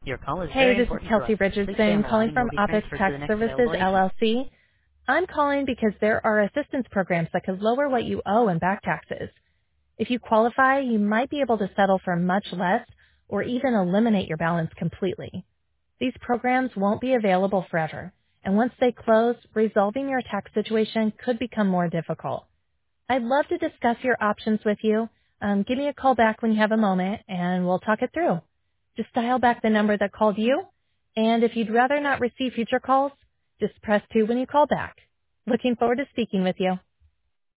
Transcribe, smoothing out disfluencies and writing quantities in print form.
Your call is Hey, very this is important to us. Kelsey Please stay on Richardson the calling line and from you'll be Office transferred to Tax the next Services, available agent. LLC. I'm calling because there are assistance programs that could lower what you owe in back taxes. If you qualify, you might be able to settle for much less or even eliminate your balance completely. These programs won't be available forever, and once they close, resolving your tax situation could become more difficult. I'd love to discuss your options with you. Give me a call back when you have a moment, and we'll talk it through. Just dial back the number that called you, and if you'd rather not receive future calls, just press 2 when you call back. Looking forward to speaking with you.